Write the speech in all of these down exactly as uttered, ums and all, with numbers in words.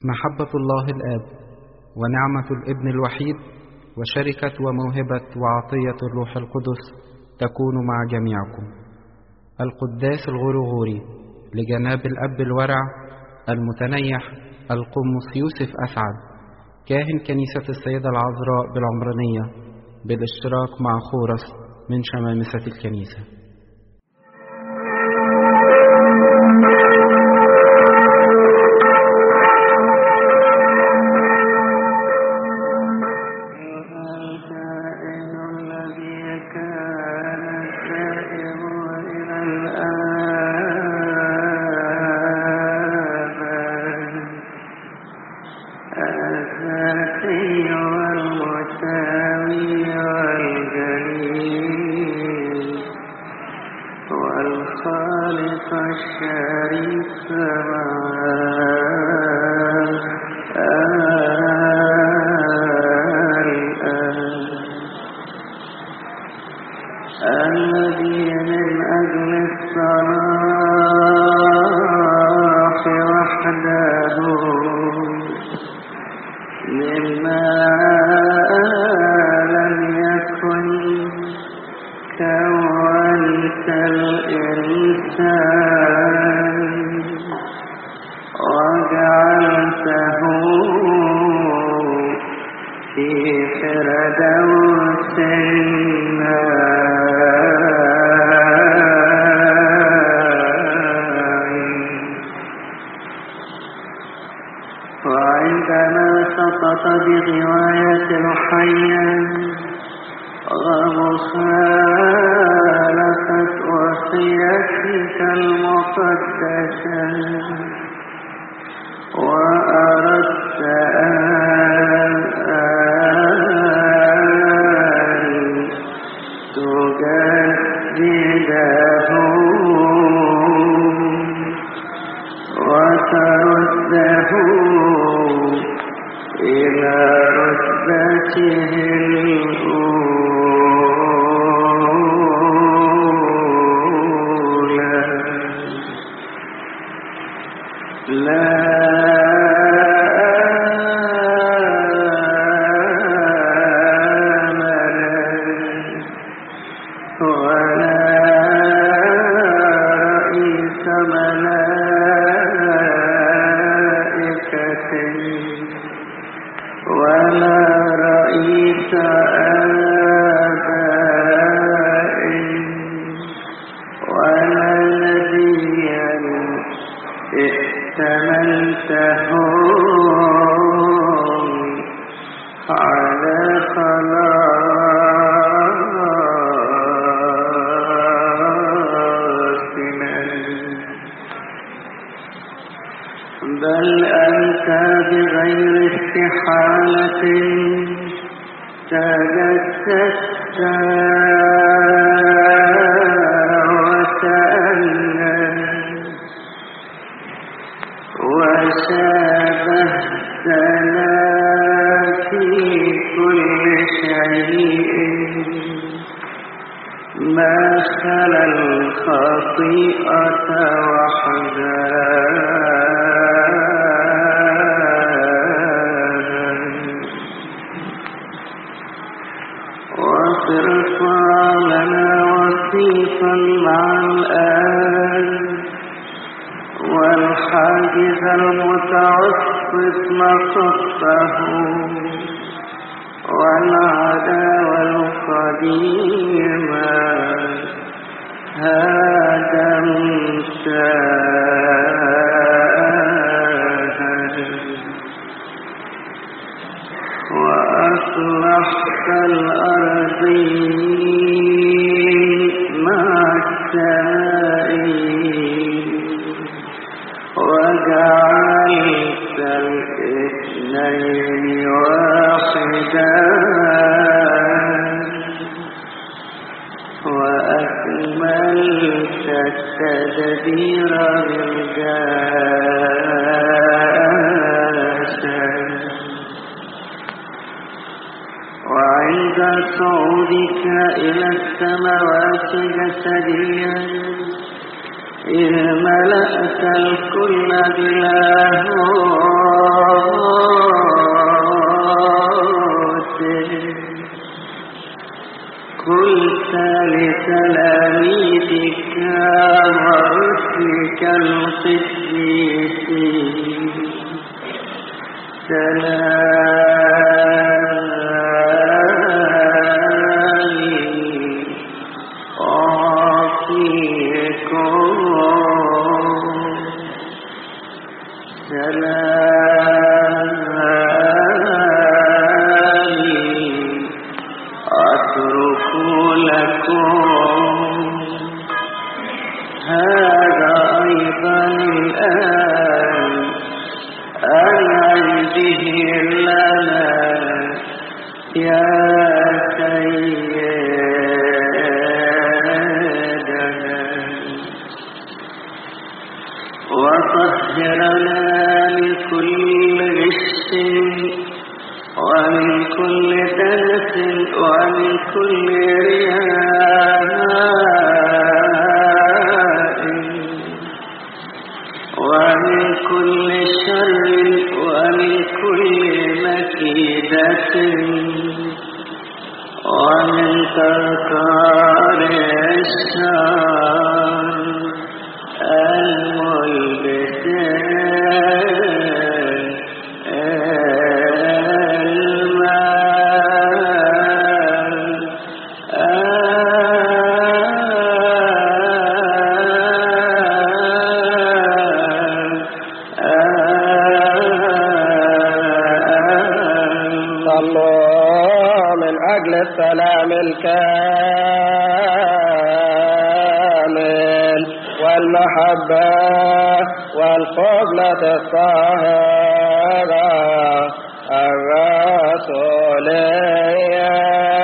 محبة الله الآب ونعمة الابن الوحيد وشركة وموهبة وعطية الروح القدس تكون مع جميعكم. القداس الغرغوري لجناب الأب الورع المتنيح القمص يوسف أسعد كاهن كنيسة السيدة العذراء بالعمرانية بالاشتراك مع خورس من شمامسة الكنيسة. الذي من أجل الصلاح وحده مما لم يكن كونت الإنسان وجعلته في فردوس وعندما سقط بغواية الحياة ومخالفة وصيتك المقدسة وأردت أن تجدده وترده إلى رتبته الأولى لا أمل ولا رئيس ملائكة ولا رئيس آباء ولا نبيا ائتمنته على خلاصنا بل أنت بغير استحالة تجسدت وتأنست وشابهتنا في كل شيء ما خلا الخطيئة وحدها واصرف لنا وصيفا مع الآن والحاجز المتعصب نصفه والعداوة القديمة هدمتها وأصلحت الأرضين مع السمائين وجعلت الاثنين واحدا وأكملت التدبير بالجاسة وعند صعودك إلى السماوات جسديا إذ ملأت الكل بلاهوت السلام الكامل والمحبة والقبلة الطاهرة الرسولية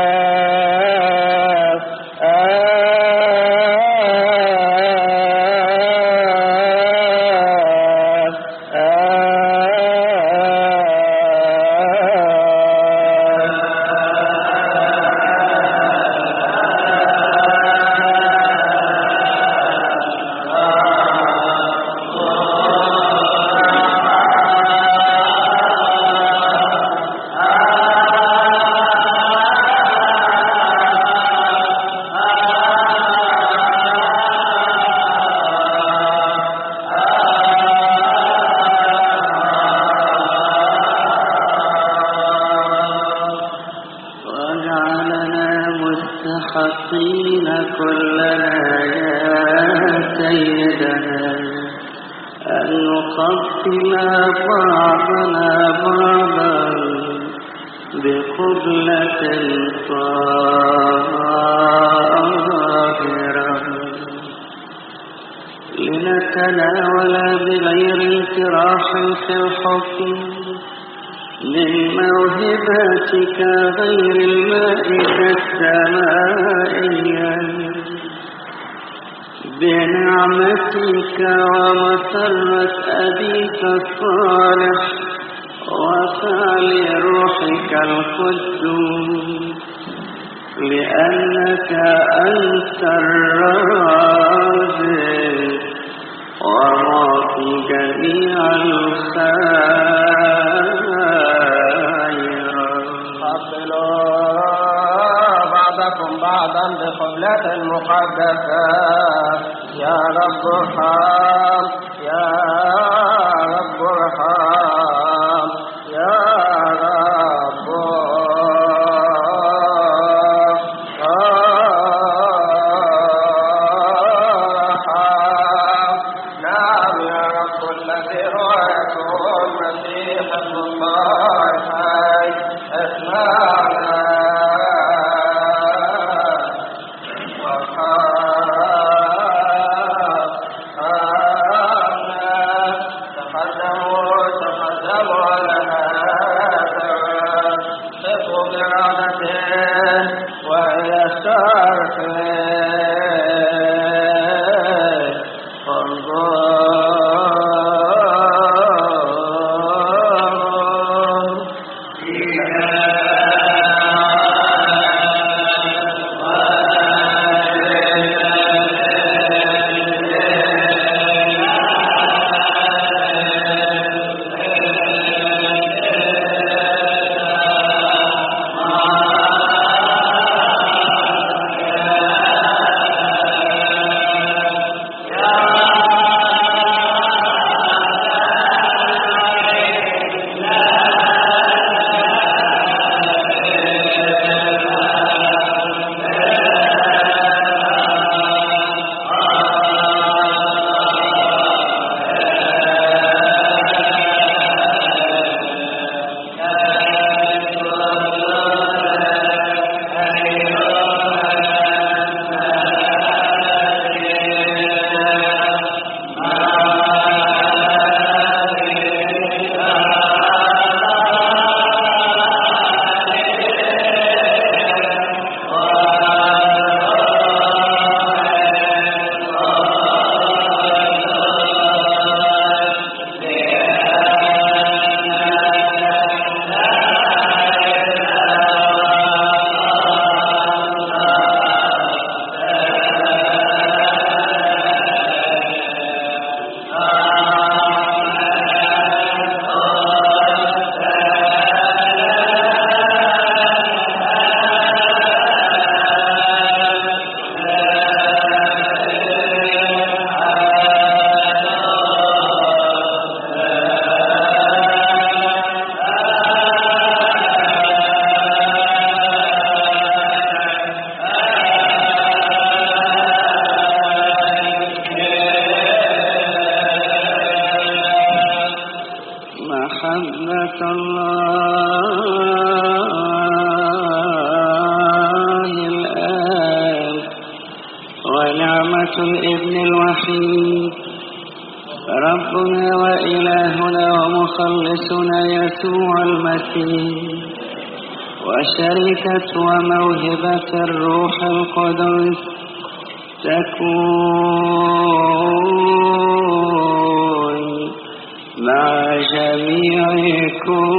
لنتناول بغير انتراح في الحكم من موهبتك غير المائدة السمائية بنعمتك ومسرة أبيك الصالح وفعل روحك القدوس لأنك أنت الرازق ومعطي جميع الخير. قبلوا بعضكم بعضا بقبلة مقدسة يا رب ارحم يا رب ارحم يا رب Oh, محبة الله الآب ونعمة الابن الوحيد ربنا وإلهنا ومخلصنا يسوع المسيح وشركة وموهبة الروح القدس تكون مع جميعكم.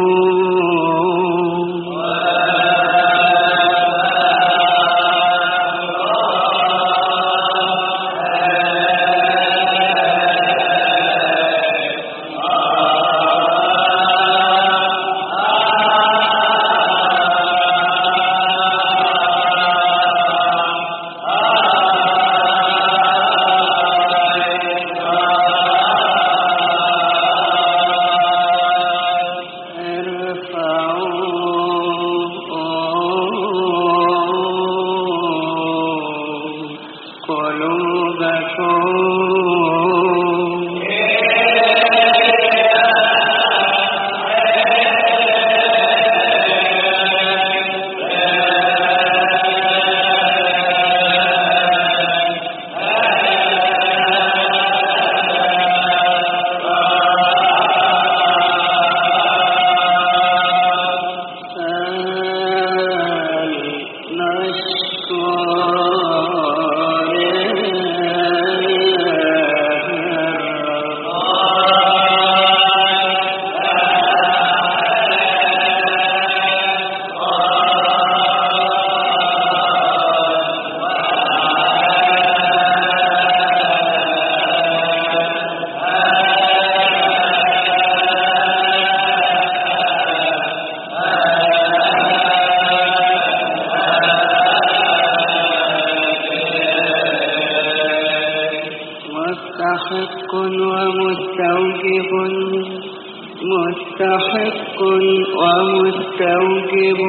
مستحق ومستوجب مستحق ومستوجب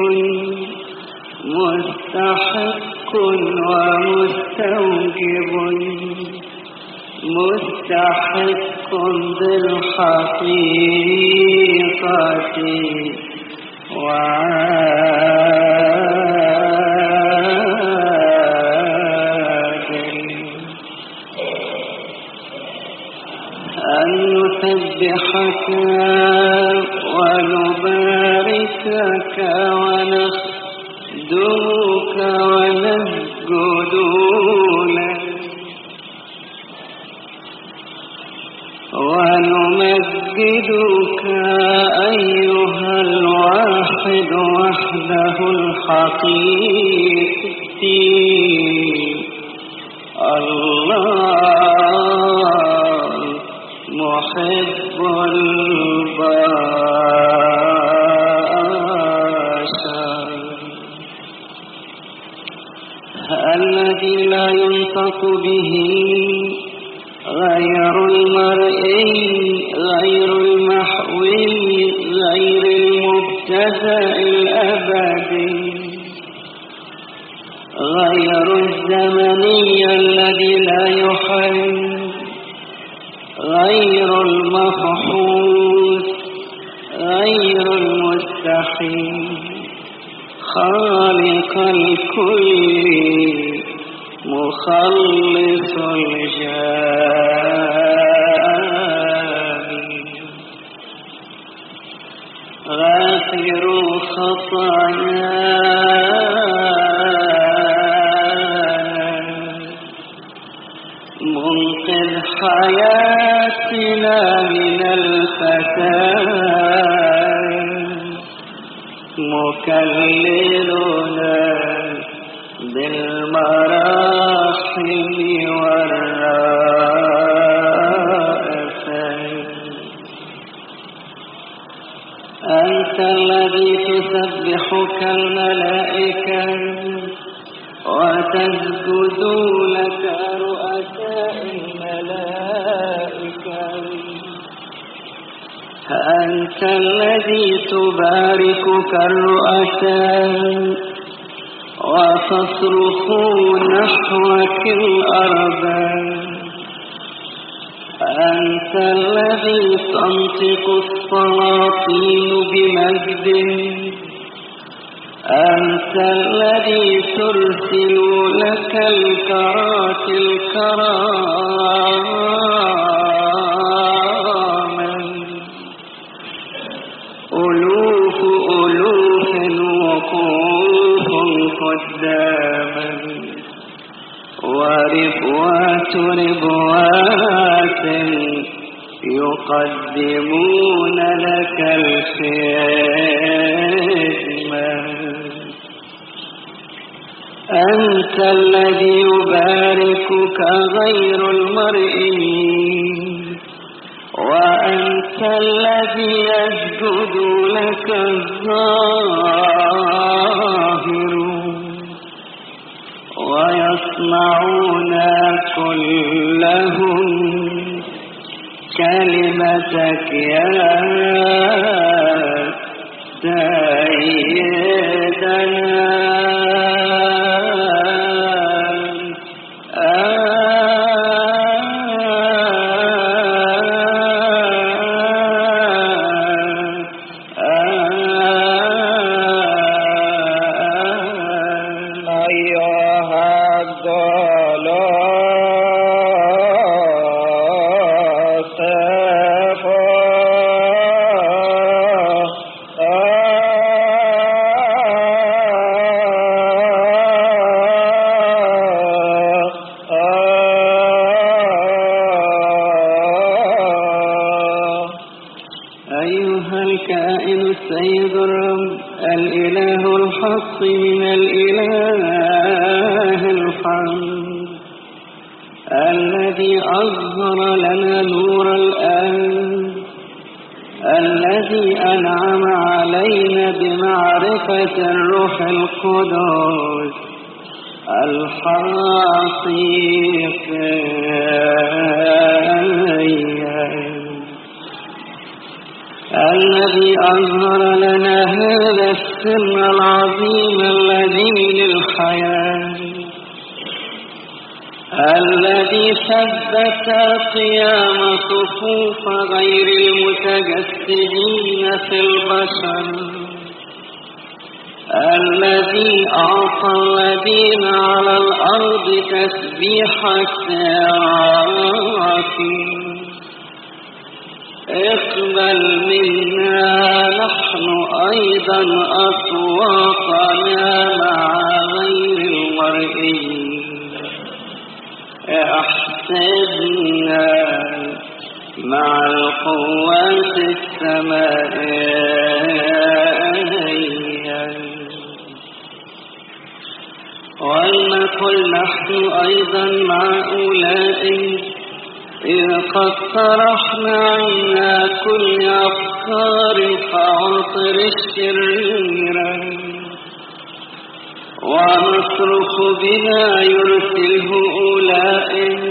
مستحق ومستوجب مستحق بالحقيقة أن نسبحك ونباركك ونخدمك ونسجد لك ونمجدك أيها الواحد وحده الحقيقي الله محب البشر الذي لا ينطق به غير المرئي غير المحوي غير المبتدأ الأبدي غير الزمني الذي لا يحل غير المفحوص غير المستحيل خالق الكل مخلص الجميع غافر خطايانا منقذ حياتنا من الفساد مكللنا بالمراحم والرأفات أنت الذي تسبحك الملائكة وتسجد لك رؤساء الملائكة أنت الذي تباركك الرؤساء وتصرخ نحوك الأرض أنت الذي تنطق السلاطين بمجد، أنت الذي ترسل لك الكرات الكرامة، ألوف ألوف وقوف قداما، وربوات ربوات يقدمون لك الخدمة. أنت الذي يباركك غير المرئي، وأنت الذي يسجد لك الظاهر، ويصنعون كلهم كلمتك يا سيدنا. الروح القدس الحقيقي، الذي أظهر لنا هذا السر العظيم الذي للحياة، الذي ثبت قيام صفوف غير المتجسدين في البشر، الذي أعطى الذين على الأرض تسبيح السراقين. اقبل منا نحن أيضا أصواتنا مع غير المرئيين، احسبنا مع القوات السمائية، ولنقل نحن أيضا مع أولئك إذ قد طرحنا عنا كل أفكار الخواطر الشريرة، ونصرخ بها يرسله أولئك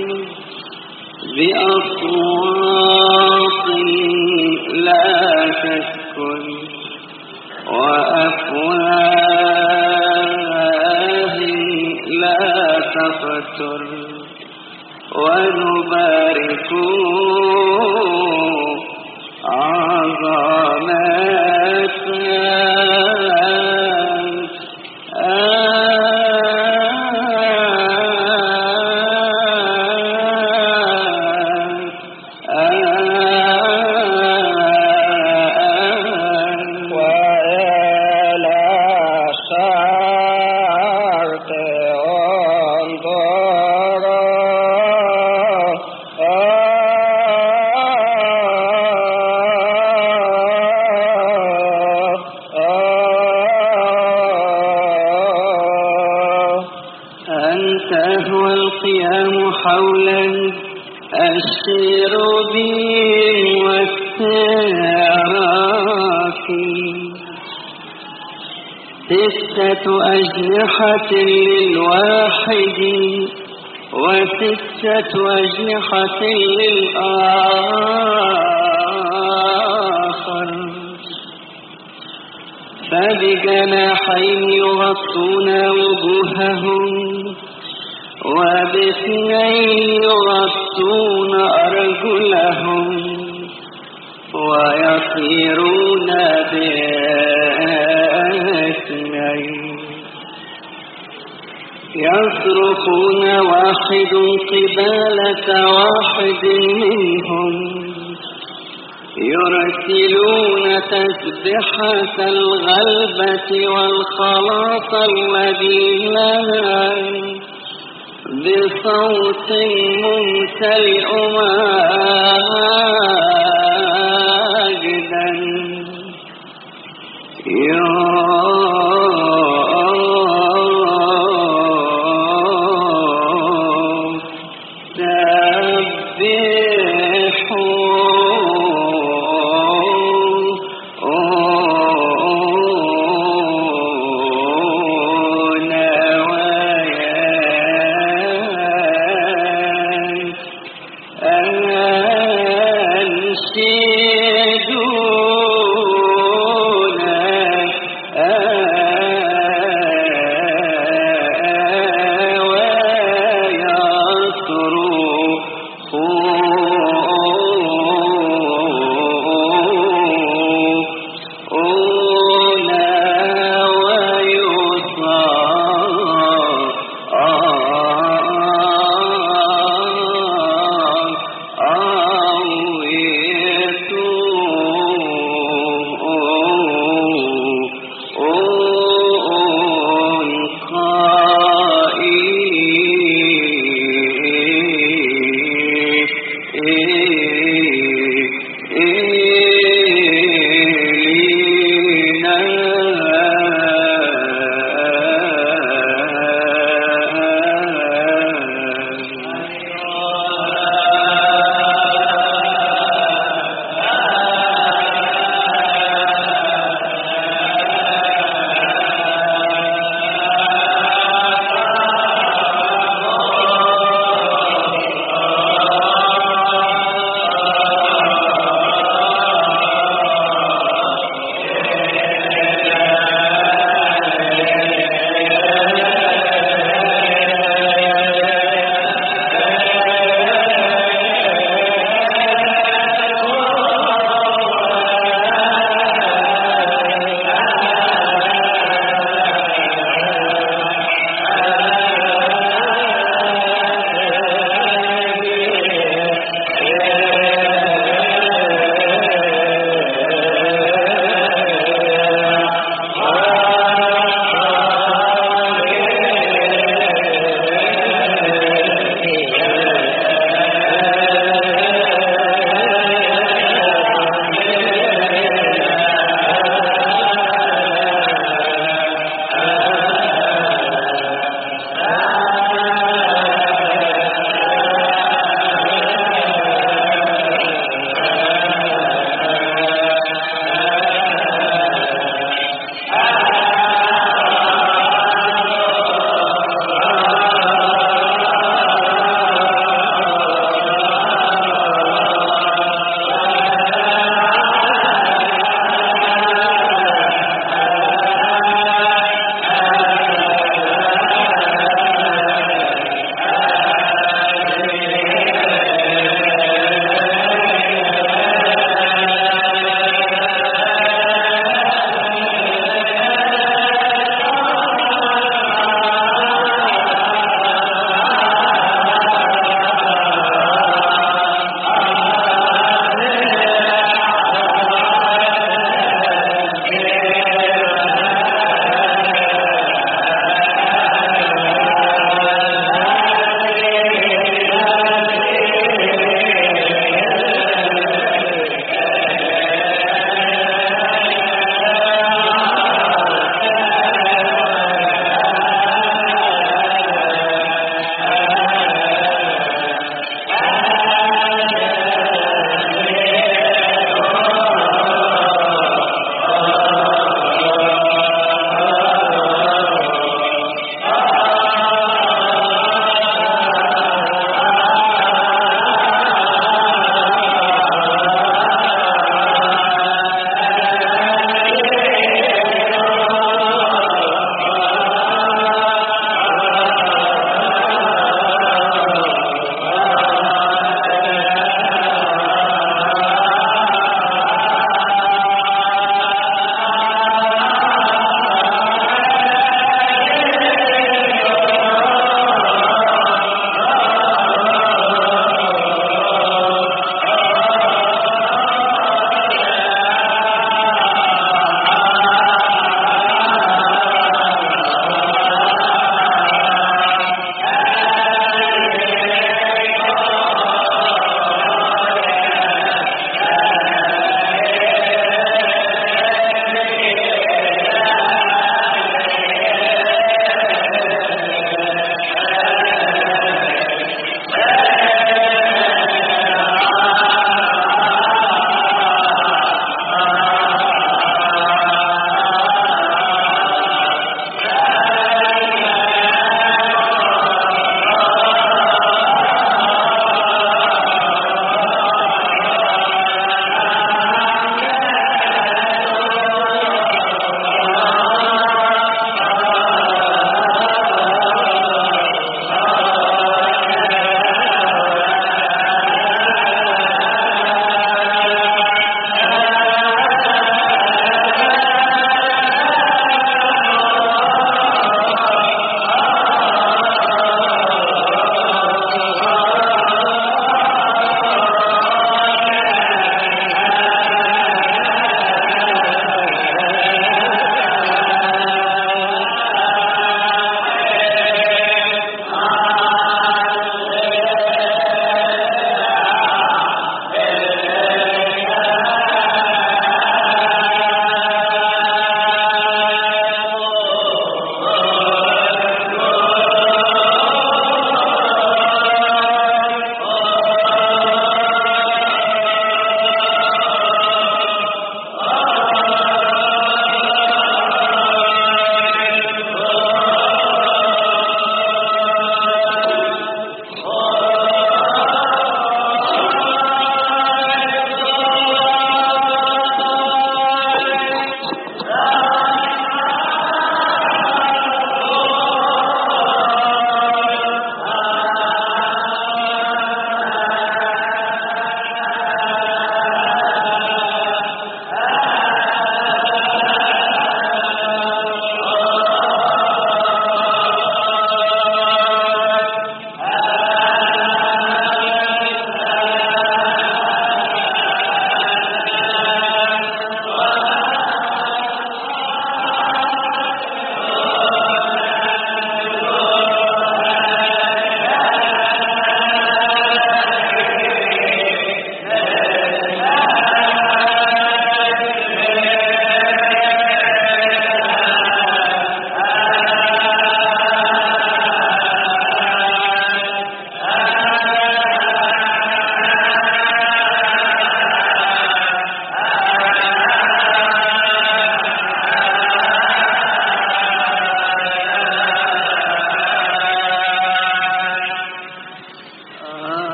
بأصوات لا تسكن، وأفواه لا تفتر، ونبارك ستة أجنحة للواحد وستة أجنحة للآخر، فبجناحين يغطون وجوههم، وباثنين يغطون أرجلهم ويطيرون باثنين يصرخون واحد قبالة واحد منهم يرسلون تسبحة الغلبة والخلاص الذي لها بصوت ممتلئ ماجدا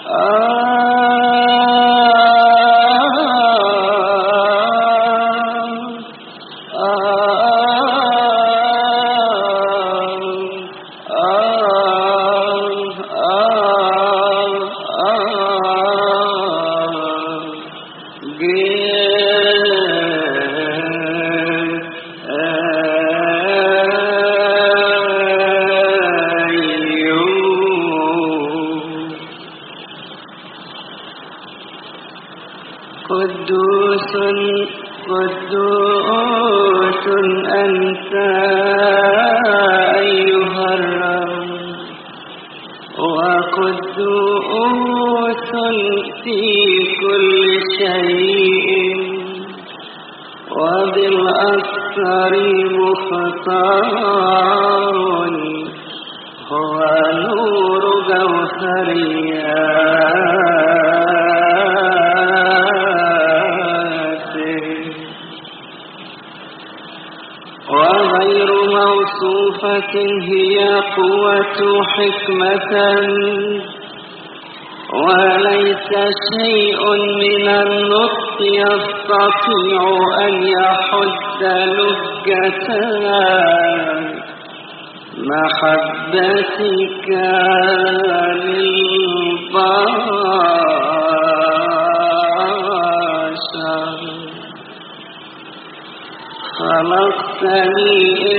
قدوس قدوس أنت أيها الرب، وقدوس في كل شيء، وبالأكثر مختار، هو نور جوهرياته، وغير موصوفة هي قوة حكمة، وليس شيء من النطق يستطيع أن يحد لجتها محبتك للبشر. خلقتني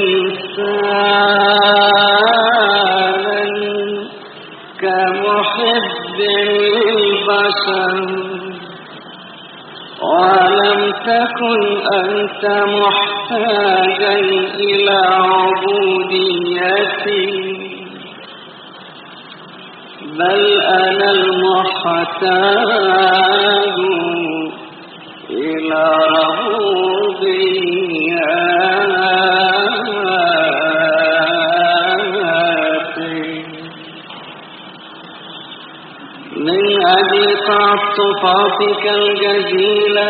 إنسانا كمحب للبشر، ولم تكن أنت محتاجا إلى عبوديتي، بل أنا المحتاج إلى ربوبيتي. من أجل تعطفاتك الجزيلة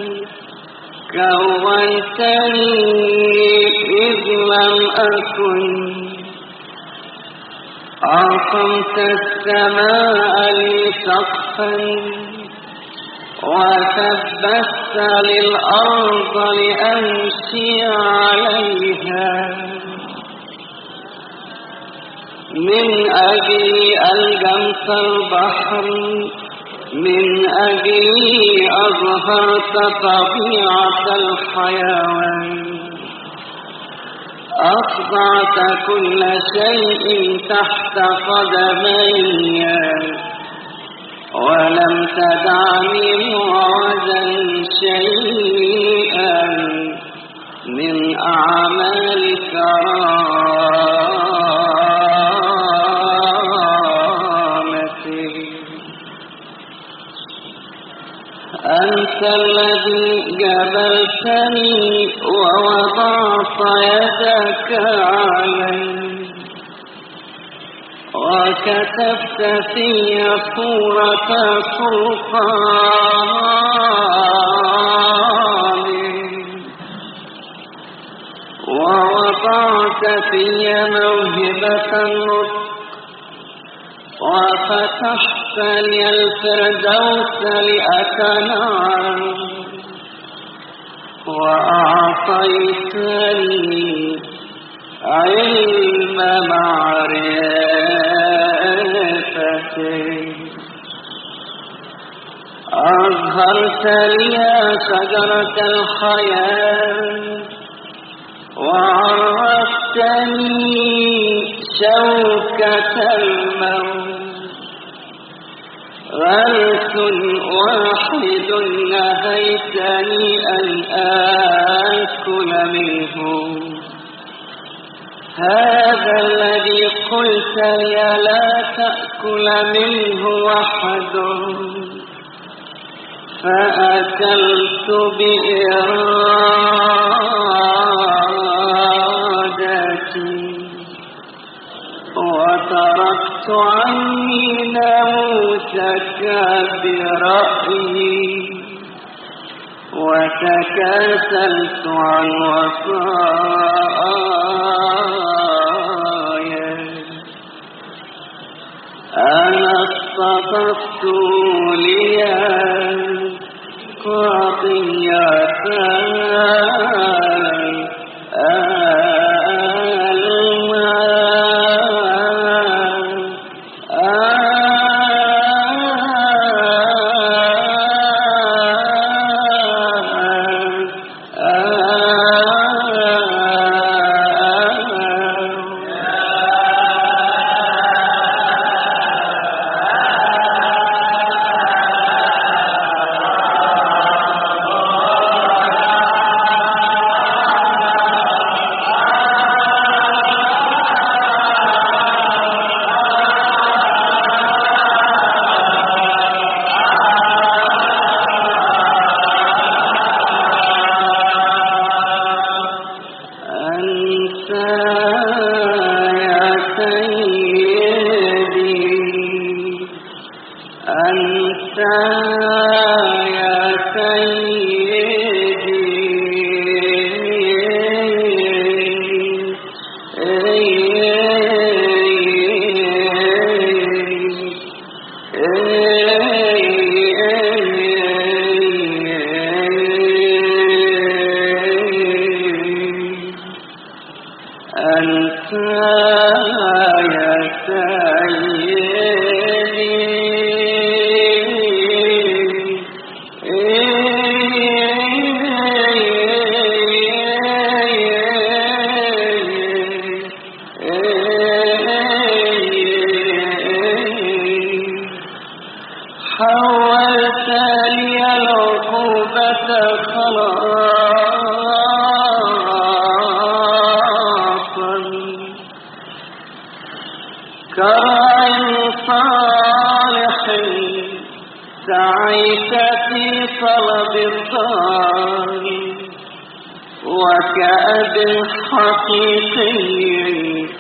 كونتني إذ لم أكن، أقمت السماء لي سقفا، وثبت للأرض لأمشي عليها. من أجل ألجمت البحر، من أجل أظهرت طبيعة الحيوان، أخضعت كل شيء تحت قدمي، ولم تدعني معوزا شيئا من أعمال كرامتي. أنت الذي جبلتني ووضعت يدك علي، وكتبت في صورة سلطان، ووضعت في موهبة النطق، وفتحت لي الفردوس لأتنعم، وأعطيتني علم معرفتي. أظهرت لي شجرة الحياة، وعرفتني شوكة الموت. غرس واحد نهيتني أن آكل منه، هذا الذي قلت لي لا تأكل منه وحده، فأكلت بإرادتي، وتركت عني ناموسك برأيي، وتكاسلت عن وصاياك. أنا اصطففت لي قضيتان حولت لي العقوبة خلاصا كرع صالح سعيت في طلب الدار وكأب حقيقي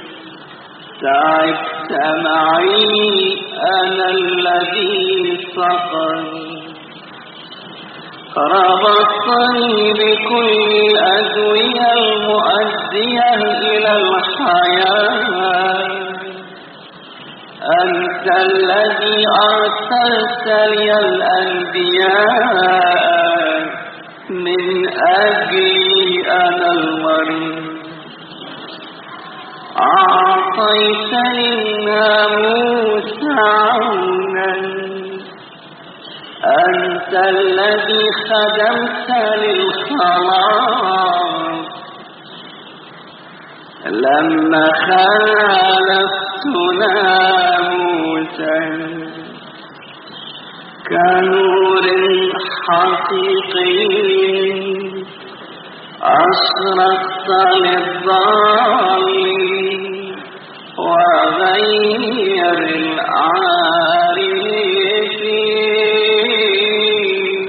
تعبت معي أنا الذي سقني ربطني بكل الأدوية المؤدية إلى الحياة أنت الذي أرسلت لي الأنبياء من أجلي أنا المريض أعطيتني الناموس عونا أنت الذي خدمت للخلاص لما خالفت ناموسا كنور حقيقي أشرقت للضالين وغير العارفين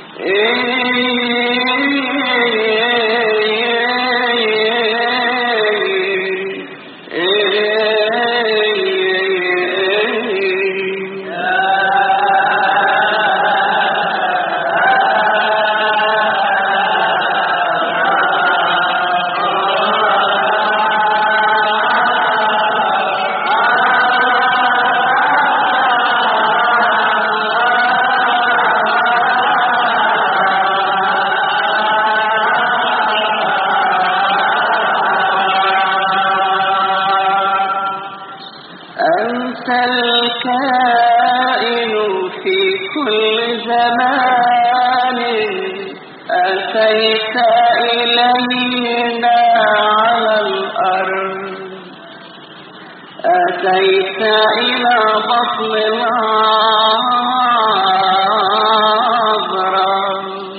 أنت الكائن في كل زمان أتيت إلينا على الأرض أتيت إلى بطن العذراء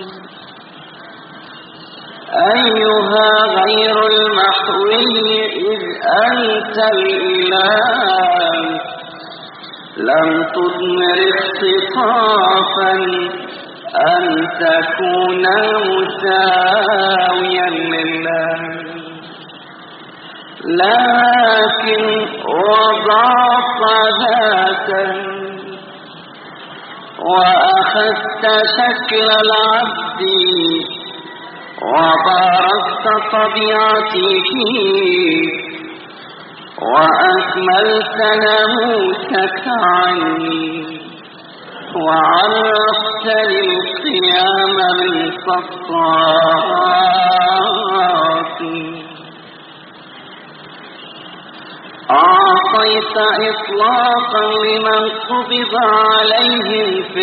أيها غير المحوي إذ أنت الإله لم تضمر اختطافا أن تكون مساويا لله لكن وضعت ذاتا وأخذت شكل العبد وباركت طبيعتي فيك وأكملت ناموسك عني وعرفتني القيام من صفات أعطيت إطلاقا لمن قبض عليهم في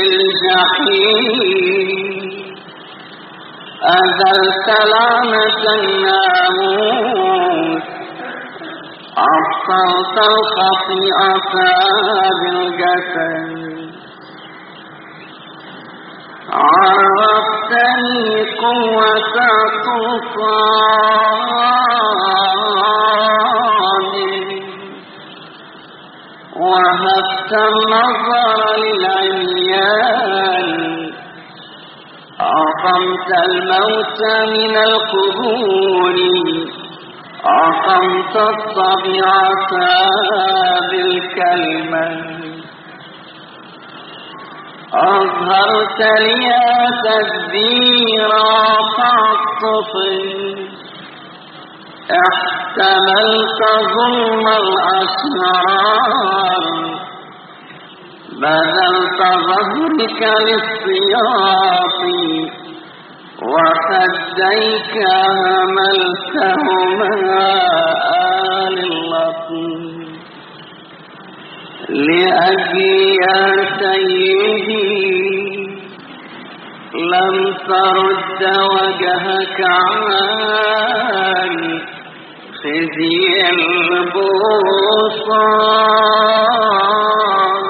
الجحيم أزلت لعنة الناموس أبطلت الخطيئة بالجسد عرفتني قوة سلطان وهبت النظر للعميان أقمت الموت من القبور أقمت الطبيعة بالكلمة أظهرت لي تدبير الطفل احتملت ظلم الأشرار بذلت ظهرك للسياط وخديك هملتهما آل اللطيف لأجلي يا سيدي لم ترد وجهك عن خزي البوصان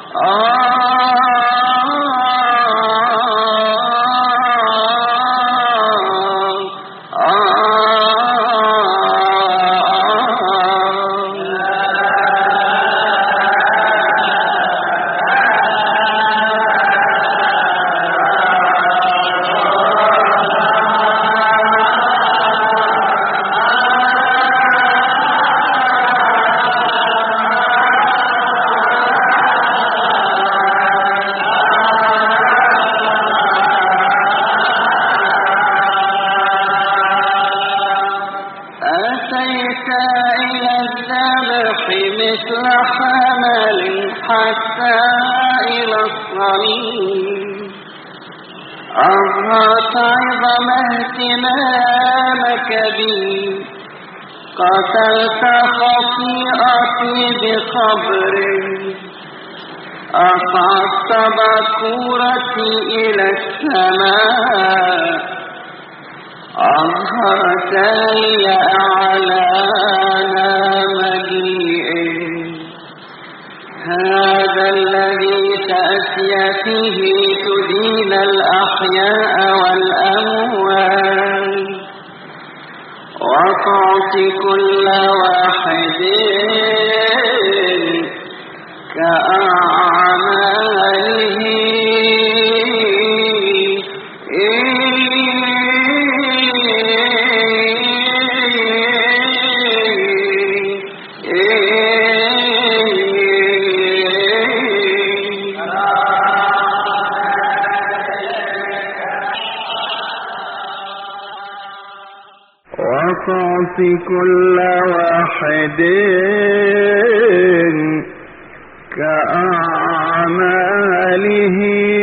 مثل حمل حتى إلى الصليب أظهرت عظم اهتمامك بي قتلت خطيئتي بقبري أصعدت بكورتي إلى السماء أظهرت لي أعلانا مجيئي هذا الذي تأتي فيه تدين الأحياء والأموات وتعطي كل واحد كأعماله وتعطي كل واحد كأعماله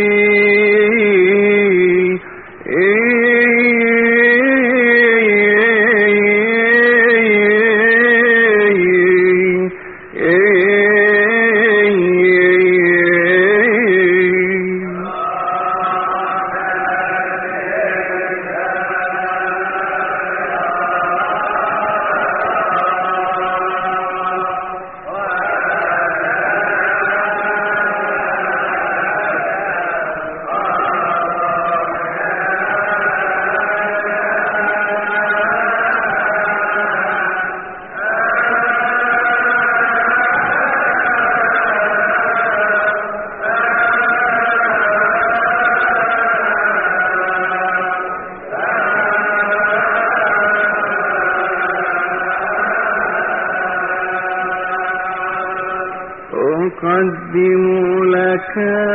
أقدم لك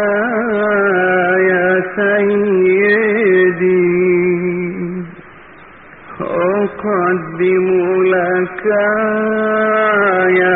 يا سيدي أقدم لك يا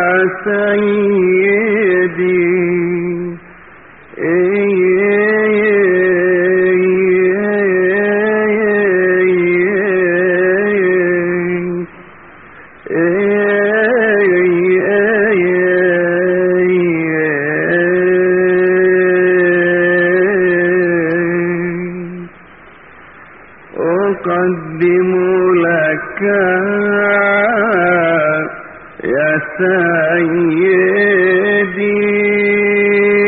أقدم لك يا سيدي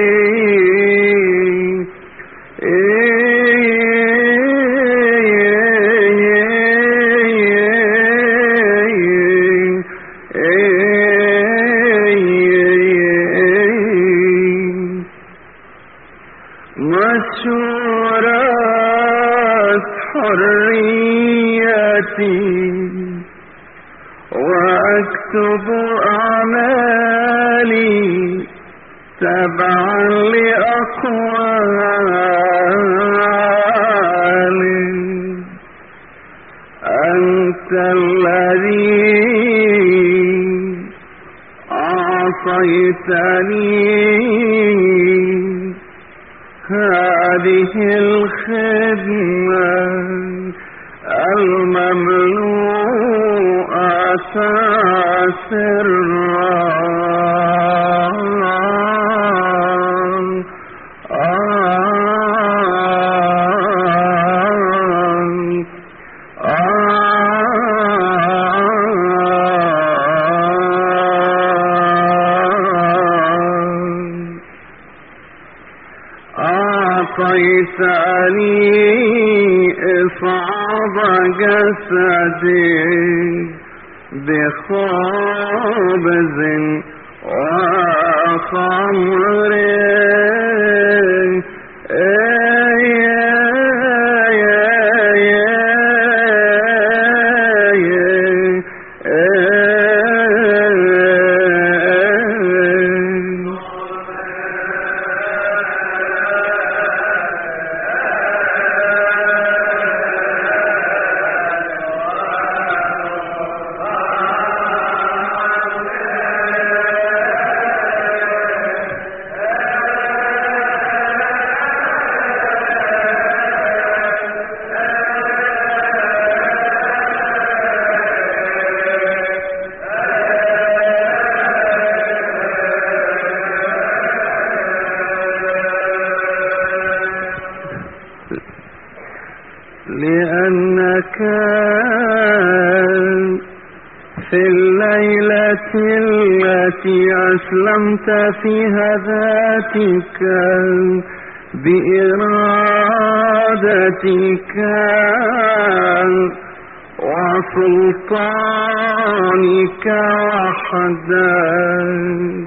مشورات حريتي وأكتب أعمالي تبعا لأقوالي. أنت الذي أعطيتني هذه الخدمة المملوءة سرا. أعطيتني إصعاب جسدي بخبز وخمر. لأنك في الليلة التي أسلمت فيها ذاتك بإرادتك وسلطانك وحدك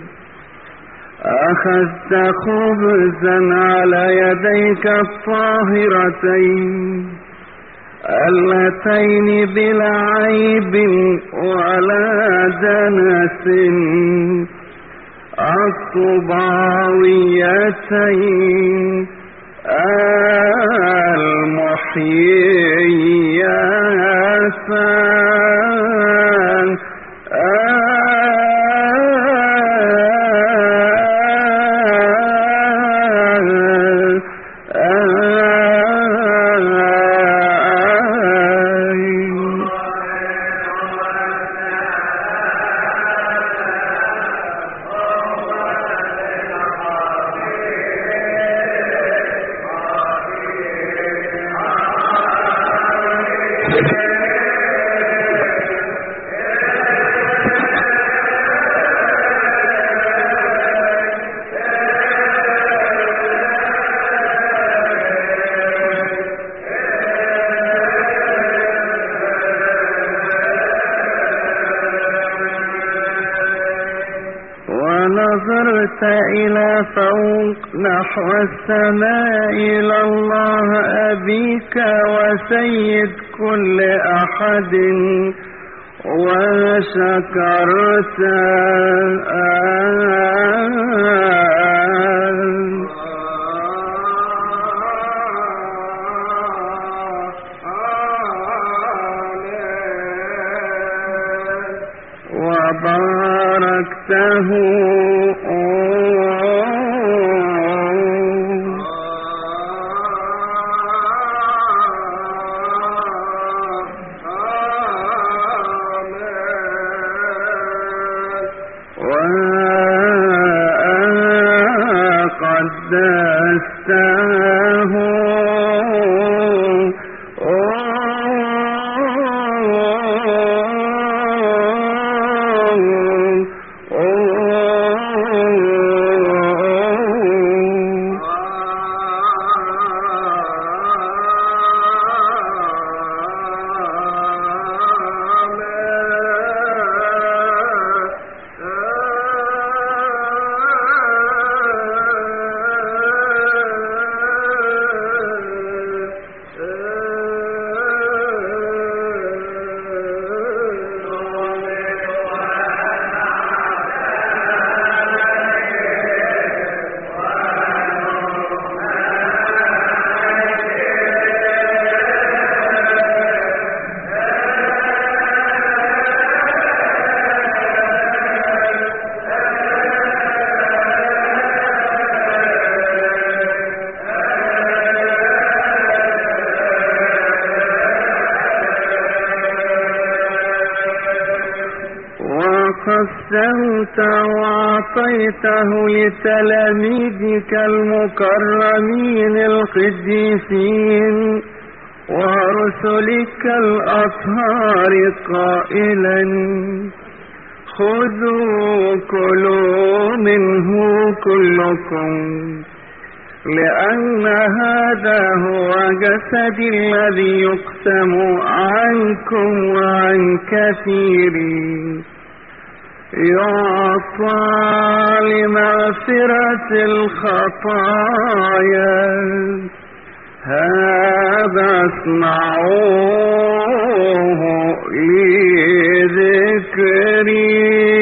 أخذت خبزا على يديك الطاهرتين اللتين بلا عيب ولا دنس الصباويتين المحييتان نظرت إلى فوق نحو السماء إلى الله أبيك وسيد كل أحد وشكرت وباركته قسمت وأعطيته لتلاميذك المكرمين القديسين ورسلك الأطهار قائلا خذوا كلوا منه كلكم لأن هذا هو جسدي الذي يقسم عنكم وعن كثيرين يعطى لمغفرة الخطايا هذا اصنعوه لذكري.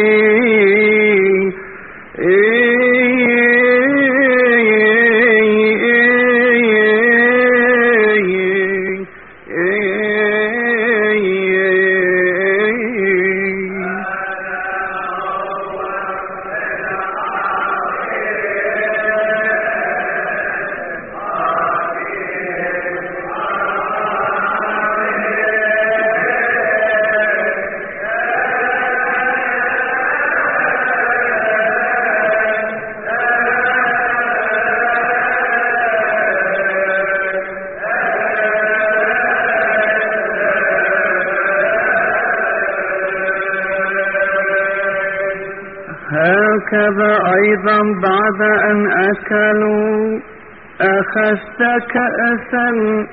هكذا أيضا بعد أن أكلوا أخذت كأسا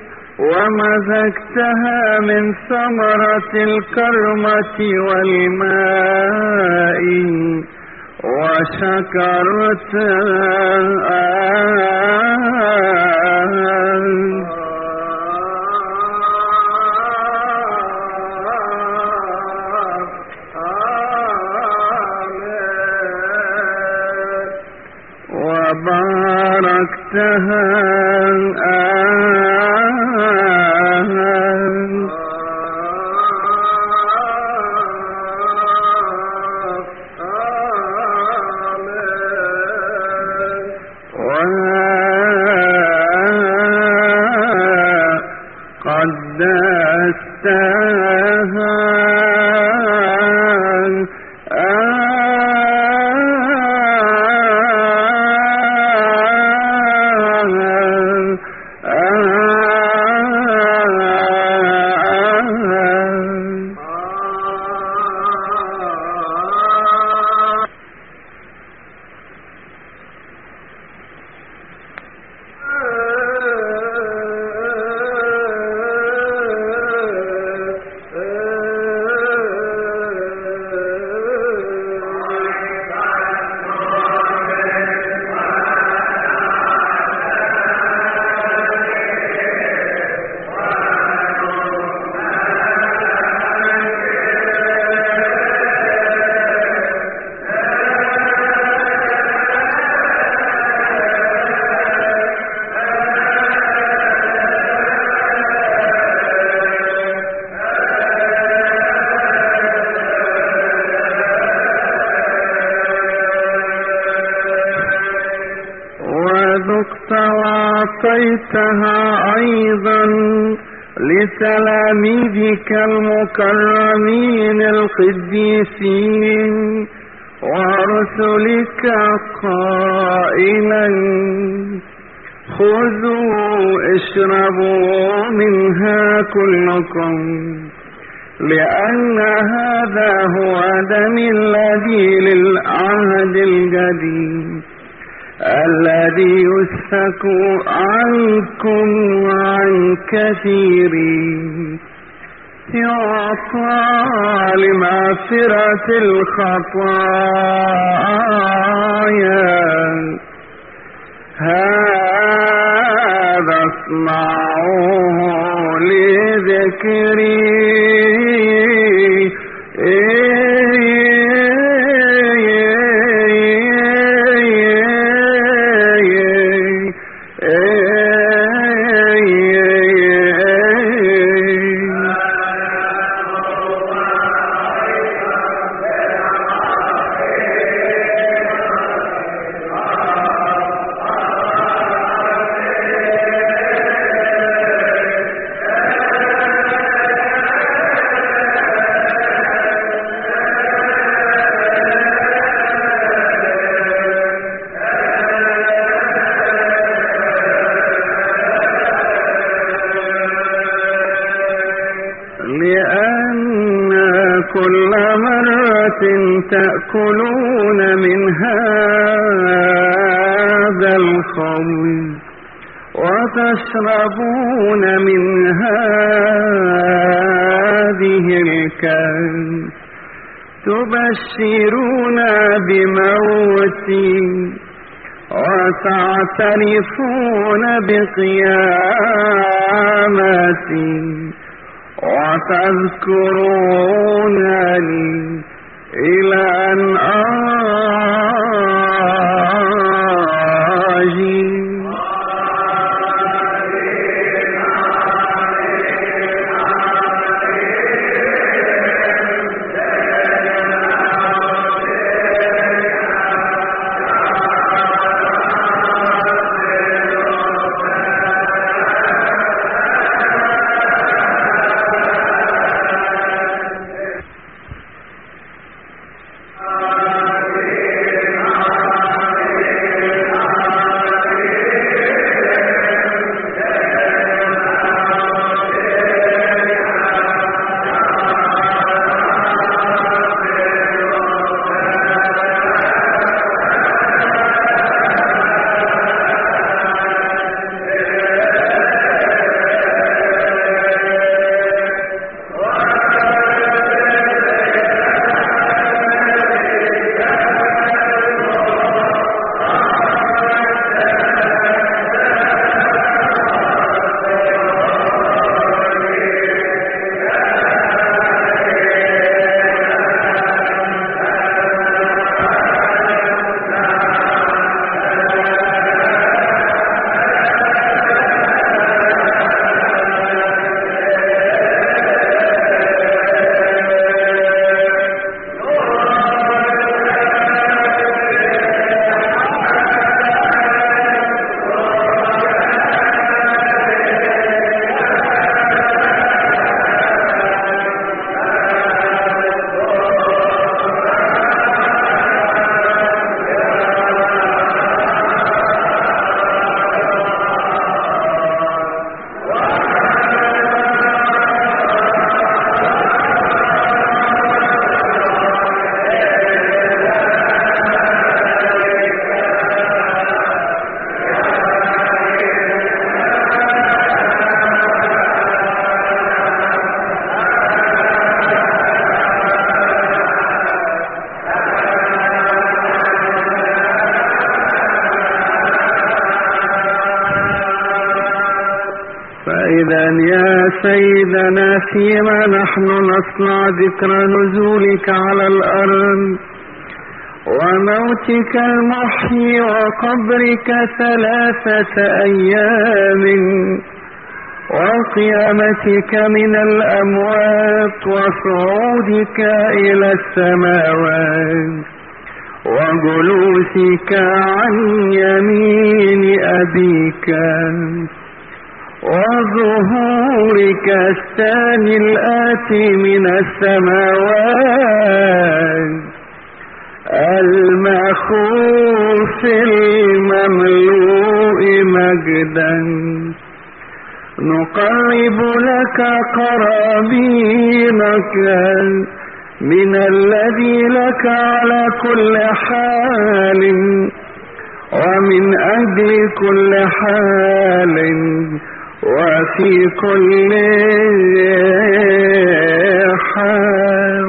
ومزجتها من ثمرة الكرمة والماء وشكرت وباركتها وأعطيتها أيضا لتلاميذك المكرمين القديسين ورسلك قائلا خذوا اشربوا منها كلكم، لأن هذا هو دمي الذي للعهد الجديد الذي يسفك عنكم وعن كثيرين يعطى لمغفرة الخطايا. هذا اصنعوه لذكري. تأكلون من هذا الخمر وتشربون من هذه الكأس تبشرون بموتي وتعترفون بقيامتي وتذكرونني إلى أن آجي. إذا يا سيدنا فيما نحن نصنع ذكر نزولك على الأرض وموتك المحيي وقبرك ثلاثة أيام وقيامتك من الأموات وصعودك إلى السماوات وجلوسك عن يمين أبيك وظهورك الثاني الآتي من السماوات المخوف المملوء مجدا نقرب لك قرابينك من الذي لك على كل حال ومن أجل كل حال وفي كل حال.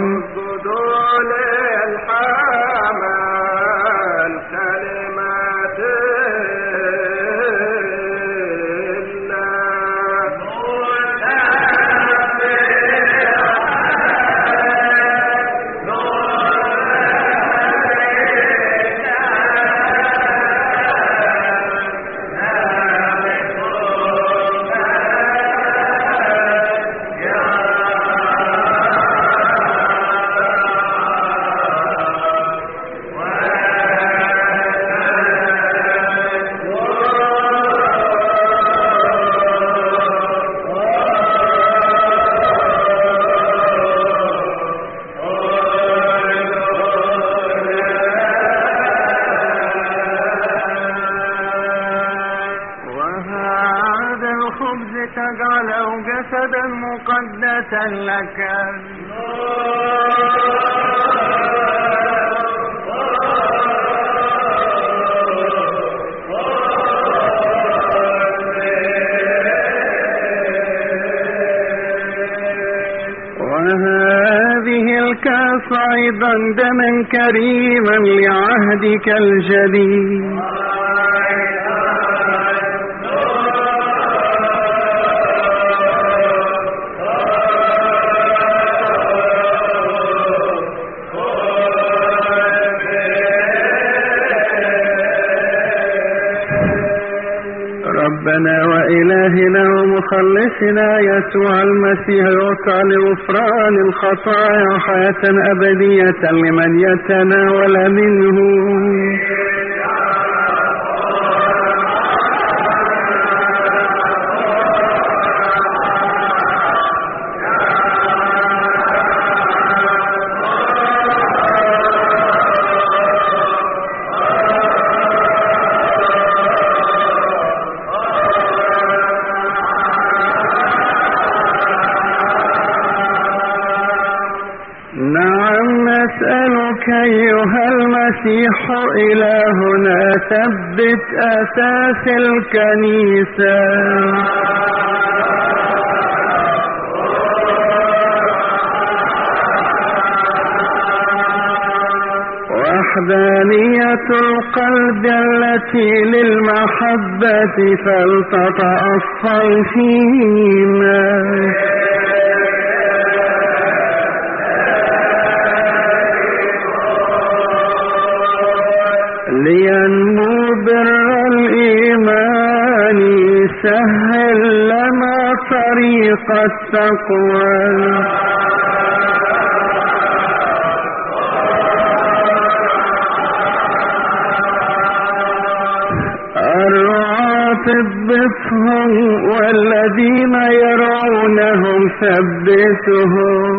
تجعله جسدا مقدسا لك وهذه الكأس أيضا دما كريما لعهدك الجديد ربنا وإلهنا ومخلصنا يسوع المسيح يعطى لغفران الخطايا حياة أبدية لمن يتناول منه أيها المسيح إلهنا ثبت أساس الكنيسة وحدانية القلب التي للمحبة فلتتأصل فينا لينمو بر الإيمان سهل لنا طريق التقوى الرعاة اضبطهم والذين يرعونهم ثبتهم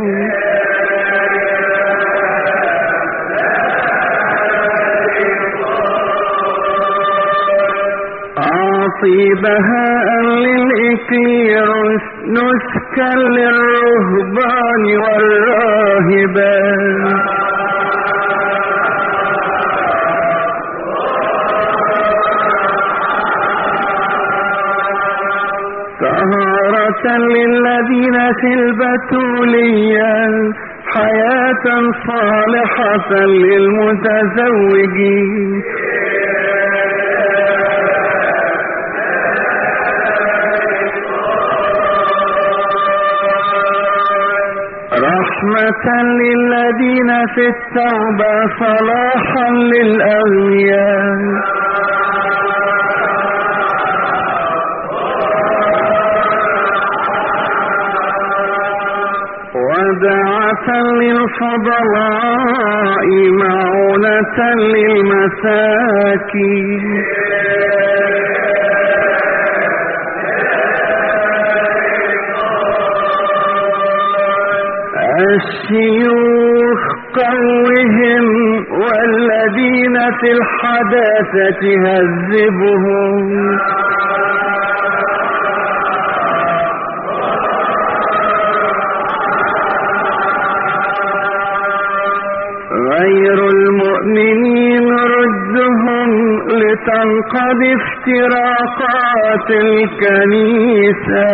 بهاء للإكليروس نسكا للرهبان والراهبان طهارة للذين في البتولية حياة صالحة للمتزوجين رحمة للذين في التوبة صلاحا للأغنياء ودعة للفضلاء معونة للمساكين الشيوخ قوهم وال في الحداثة هذبهم غير المؤمنين ردهم لتنقضي افتراقات الكنيسة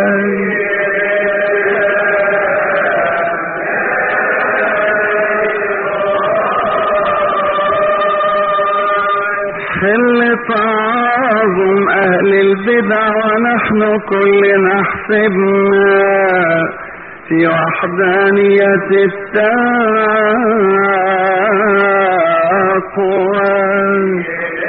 حل تعاظم أهل البدع ونحن كل نحسبنا في وحدانية التقوى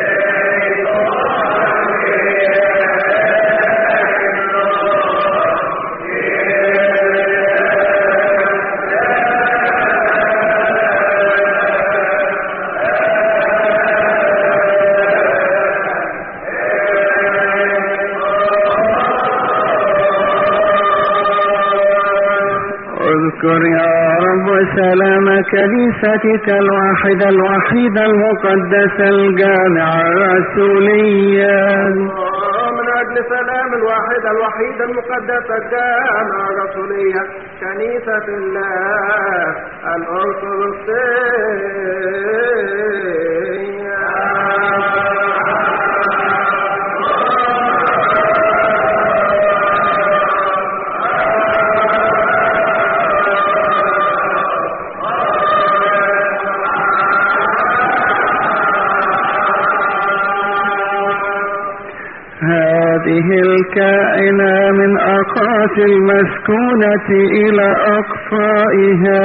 اذكر يا رب سلام كنيستك الواحدة الوحيدة المقدسة الجامعة الرسولية من أجل سلام الواحدة الوحيدة المقدسة الجامعة الرسولية كنيسة الله الأرثوذكسية هذه الكائنة من أقاصي المسكونة إلى أقصائها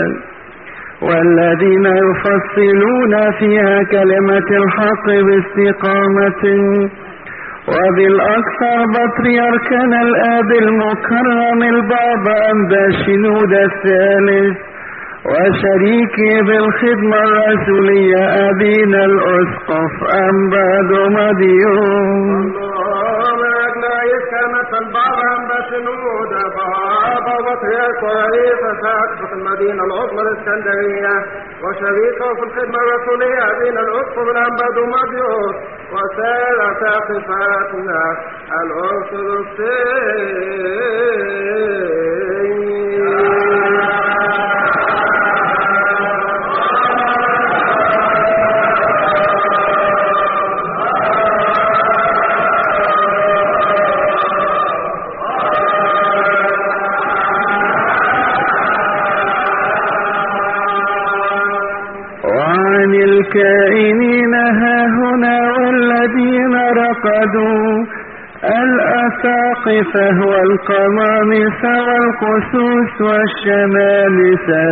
والذين يفصلون فيها كلمة الحق باستقامة وبالأكثر بطريركنا الآب المكرم البابا أنبا شنود الثالث وشريكي بالخدمة الرسولية أبينا الأسقف أنبا دوماديون اللهم أجل يسكنة البابا أنبا شنود بابا وطريق ورئيس ساقف في المدينة العظمى الإسكندرية وشريكه في الخدمة الرسولية أبينا الأسقف الأنبا دوماديون وسائر ساقفاتنا الأرثوذكسية الكائنين هاهنا والذين رقدوا الأساقفة والقمامس والقسوس والشمامسة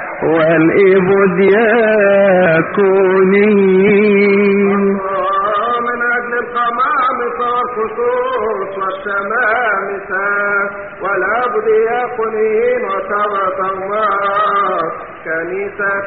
والإبدياكونين من أجل القمامس والقسوس والشمامسة والأبدياكونين وشرط الله كنيسة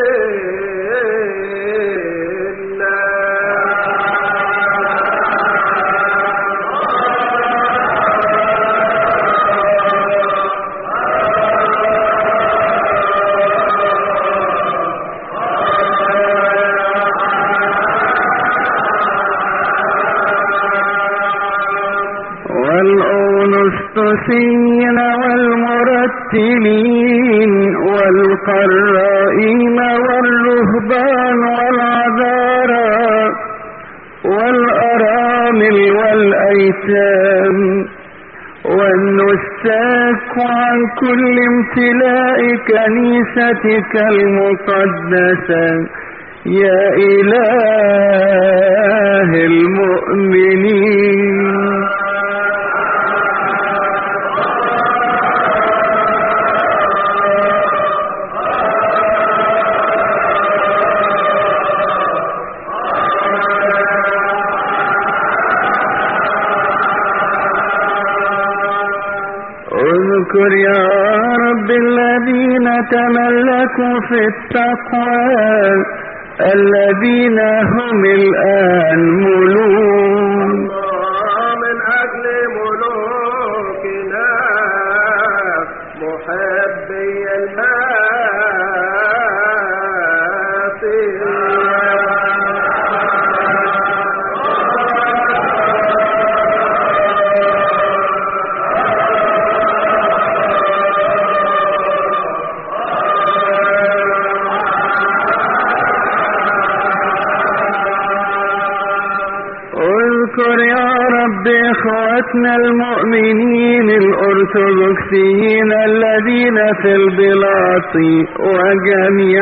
والأونستوسين والمرتلين والقرائين والرهبان والعذارى والأرامل والأيتام والنساك عن كل امتلاء كنيستك المقدسة يا إله المؤمنين اذكر يا رب الذين تملكوا في التقوى الذين هم الآن ملوك من أجل ملوكنا محبي الماسي إخوتنا المؤمنين الأرثوذكسيين الذين في البلاط وجميع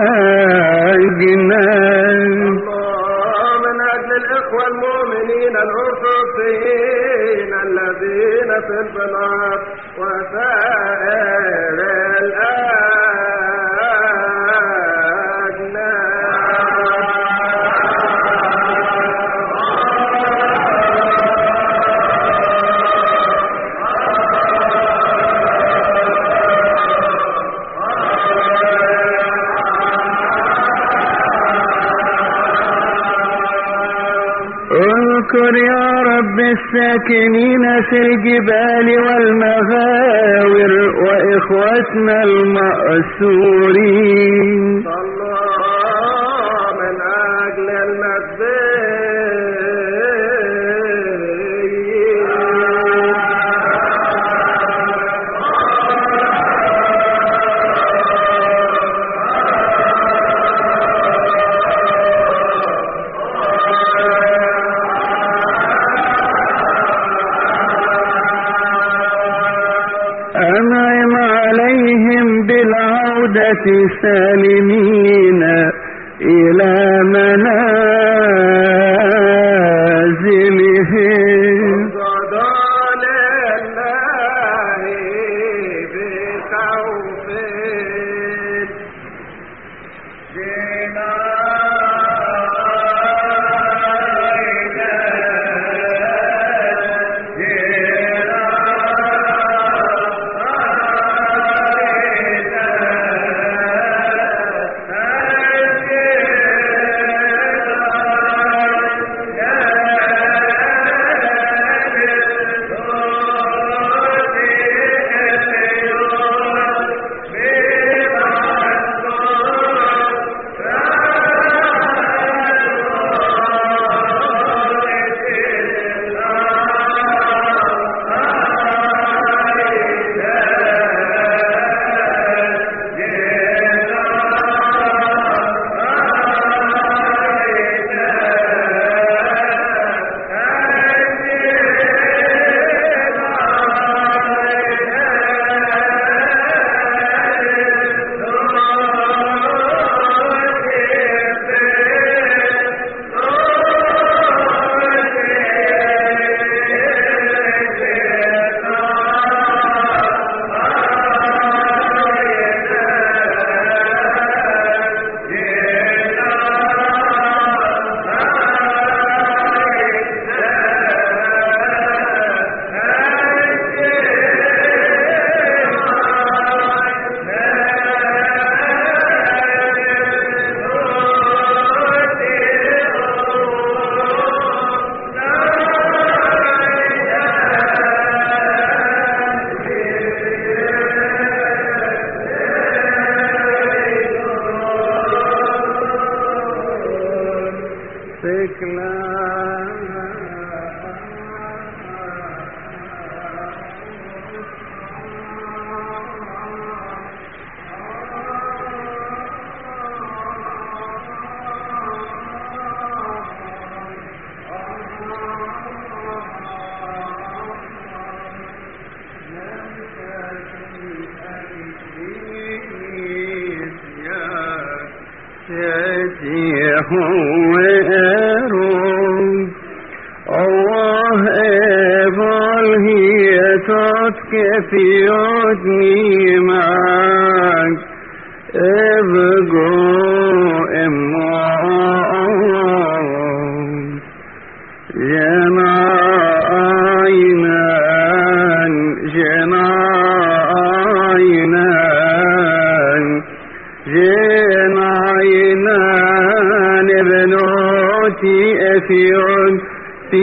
الأجناد. من أجل الإخوة المؤمنين الأرثوذكسيين الذين في البلاط وسائر اذكر يا رب الساكنين في الجبال والمغاور وإخوتنا المأسورين. الله من أجل أنعم عليهم بالعودة سالمين إلى منازلهم. في عدني معك ابقوا امعون جناينا جناينا جناينا ابنوتي افيون في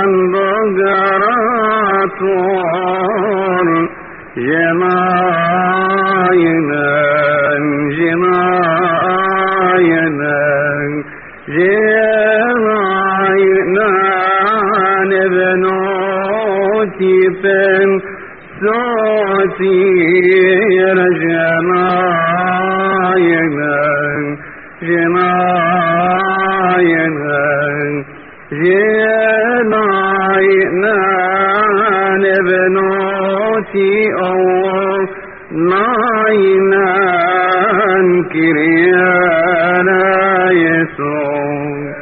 بندقرات جناينا جناينا جناينا نبنوتي بن صوتي جناينا جناينا جناينا أوتي الله ناينان كريانا يسوع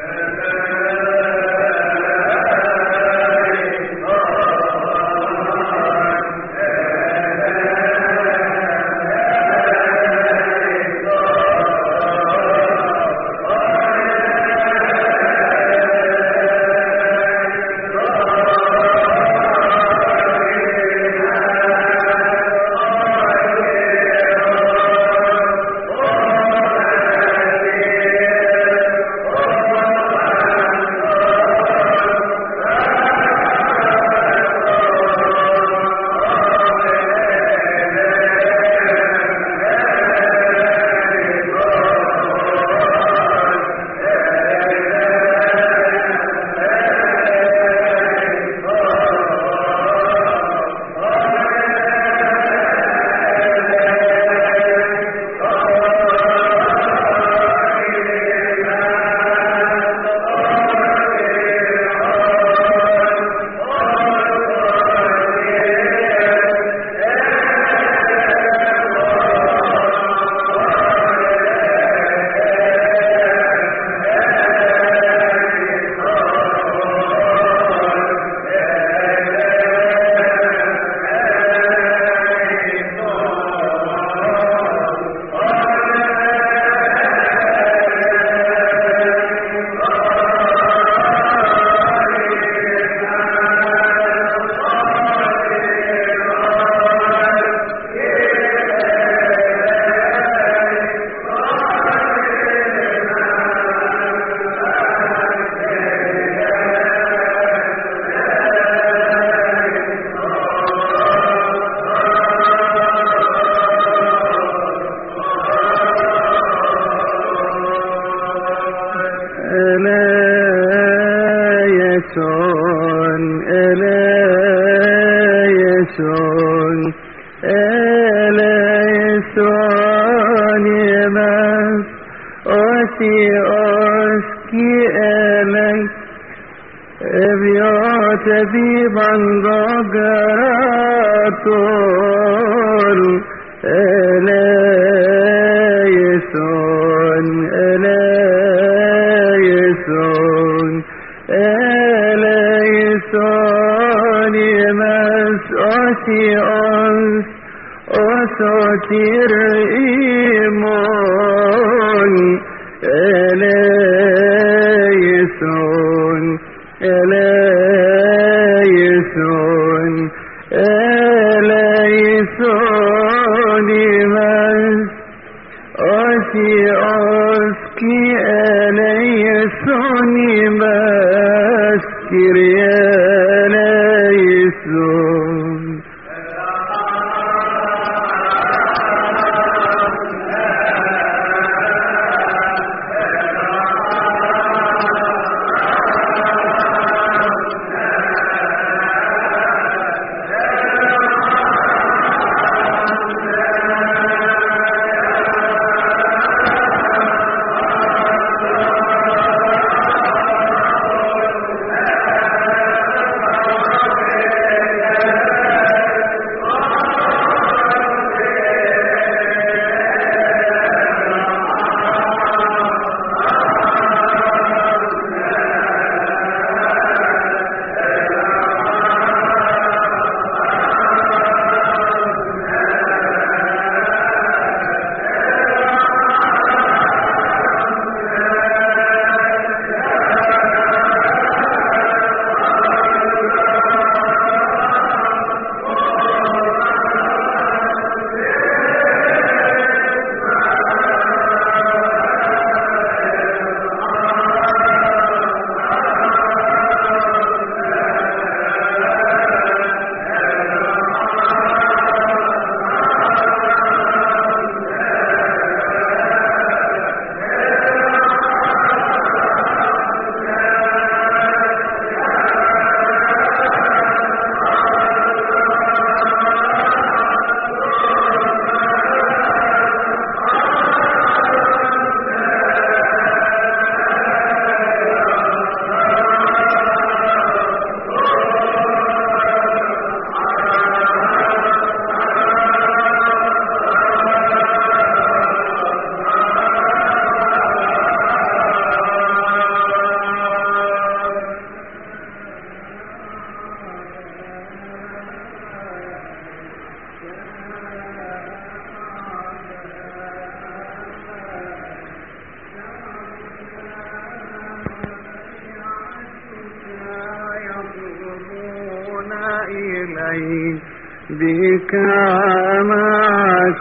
إلي بك معك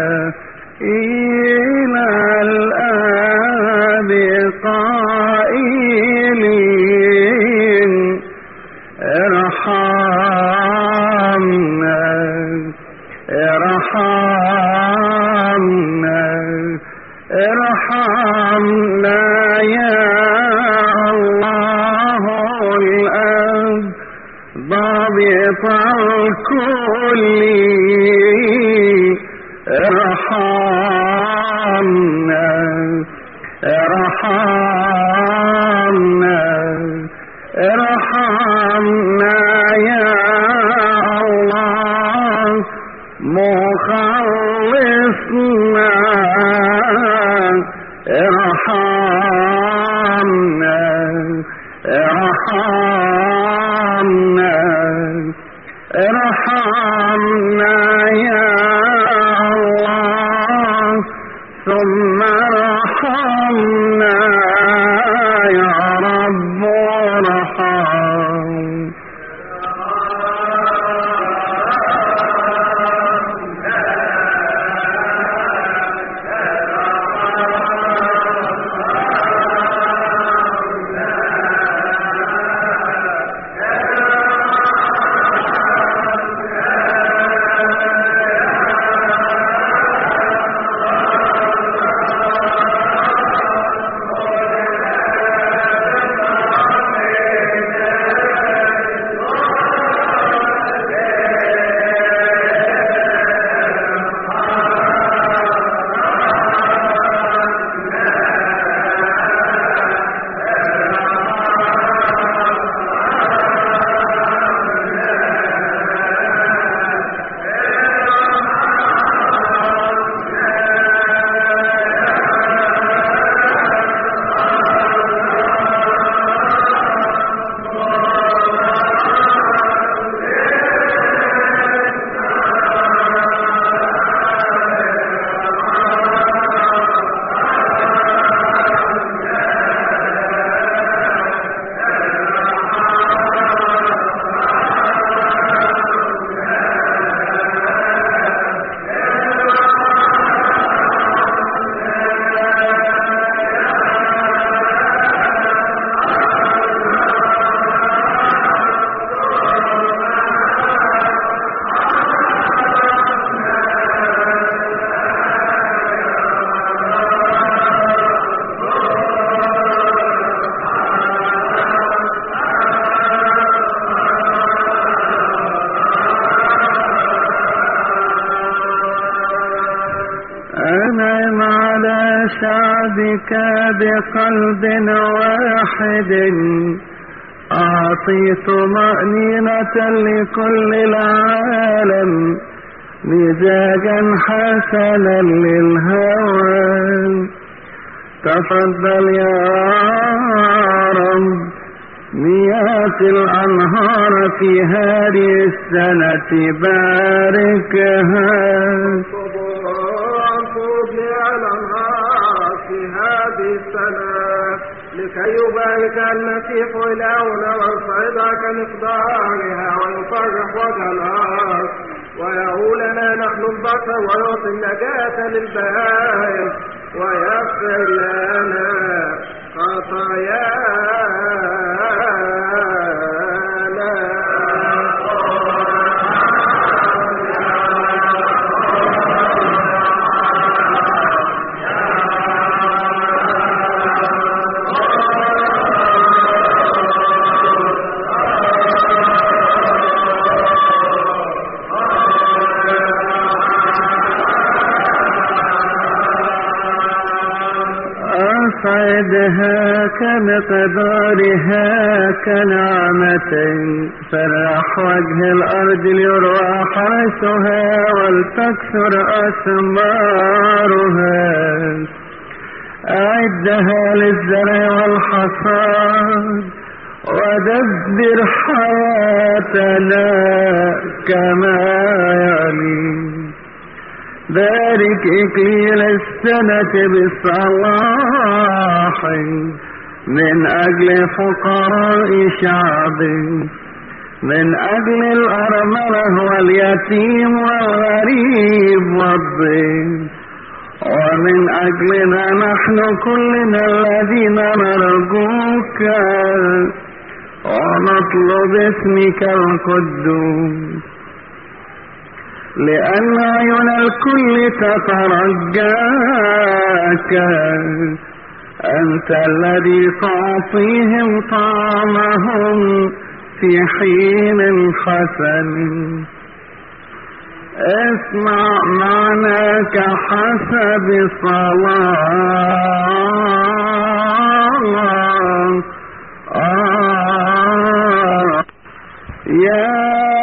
إلى الآب قائلين ارحمنا ارحمنا ارحمنا يا الله الآب ضابط الكل ارحمنا ارحمنا ارحمنا يا الله مخلصنا ارحمنا ارحمنا ارحمنا يا الله ثم ارحمنا يا رب ارحم أنعم على شعبك بقلب واحد أعطي طمأنينة لكل العالم مزاجا حسنا للهوى تفضل يا رب مياه الأنهار في هذه السنة باركها لكي يبارك المسيح إلهنا ويصعدها كمقدارها ويفرح وجه الأرض ويقولنا نحن البشر ويعطي النجاة للبهائم ويغفر لنا خطايانا. أصعدها كمقدارها كنعمة فرح وجه الأرض ليروى حرسها ولتكثر أثمارها أعدها للزرع والحصاد ودبر حياتنا كما يلي بارك إكليل السنة بالصلاح من أجل فقراء شعبك من أجل الأرملة واليتيم والغريب والضيف، ومن أجلنا نحن كلنا الذين نرجوك ونطلب اسمك القدوس، لأن عيون الكل تترجاك، أنت الذي تعطيهم طعامهم في حين حسن. اسمع معناك حسب صلاة آه يا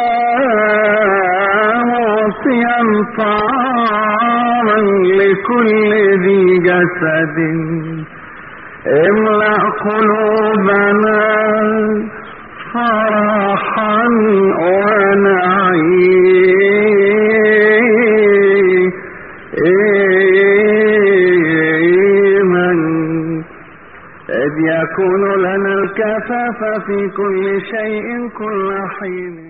معطيا طعاما لكل ذي جسد، املأ قلوبنا فرحا ونعيما، إذ يكون لنا الكفاف في كل شيء كل حين.